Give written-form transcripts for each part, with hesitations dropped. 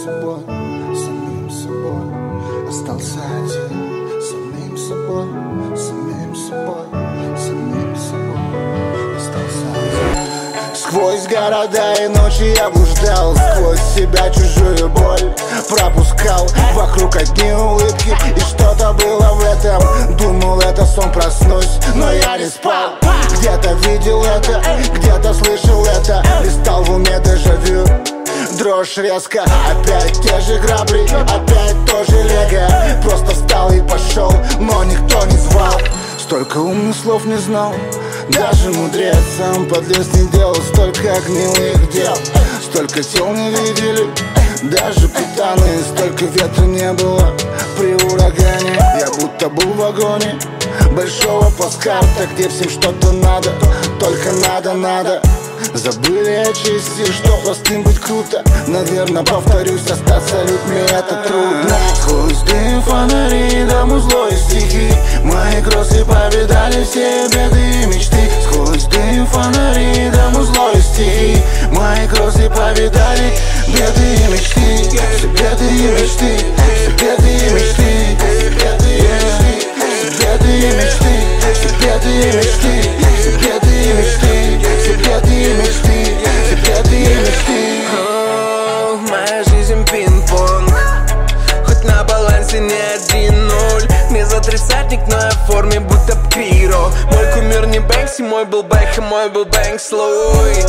собой, самим собой. Остался один, самим собой, самим собой, самим собой. Остался один. Сквозь города и ночи я блуждал, сквозь себя чужую боль пропускал. Вокруг одни улыбки, и что-то было в этом. Думал, это сон, проснусь, но я не спал. Где-то видел это, где-то слышал это. Листал в уме дежавю, дрожь резко. Опять те же грабли, опять тоже лего. Просто встал и пошел, но никто не звал. Столько умных слов не знал, даже мудрец. Сам подлец не делал столько гнилых дел. Столько тел не видели, даже путаны. Столько ветра не было при урагане. Я будто был в вагоне большого плацкарта, где всем что-то надо, только надо. Забыли о чести, что простым быть круто. Наверное, повторюсь, остаться людьми это трудно. Сквозь дым фонари, дому злой стихи. Мои кроссы повидали все беды и мечты. Сквозь дым фонари, дому злой стихи. Мои кроссы повидали беды и мечты. Все беды и мечты, все беды и мечты, все беды и мечты, все беды и мечты, все беды и мечты, все беды и мечты, все беды и мечты, все беды и мечты. Моя жизнь пинг-понг, хоть на балансе не 1-0. Не за тридцатник, но я в форме будто Криро. Мой кумир не Бэнкси, мой был Бэкхэм, мой был Бэнкс Ллойд.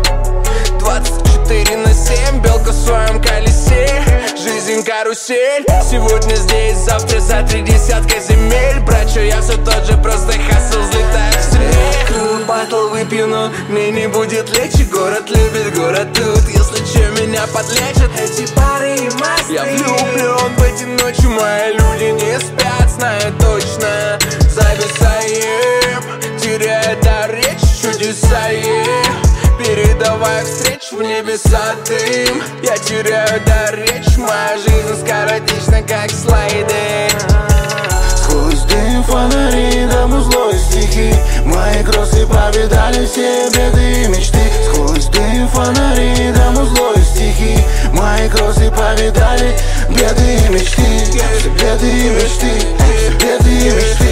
24/7, белка в своем колесе. Жизнь карусель, сегодня здесь, завтра за 30 земель. Брачо, я все тот же, просто хасл, взлетаю в смех. Батл выпью, но мне не будет легче. Город любит, город тут, если че меня подлечат эти пары и масты. Я влюблен в эти ночи, мои люди не спят, знаю точно. Зависаем, теряя дар речи, чудеса передавая встречу в небеса дым. Я теряю дар речи, моя жизнь скоротечна, как слайды. Сквозь дым фонари, дому злой стихи. Мои кроссы повидали все беды и мечты. Сквозь дым фонари, дому злой стихи. Мои кроссы повидали беды и мечты. Все беды и мечты, все беды и мечты.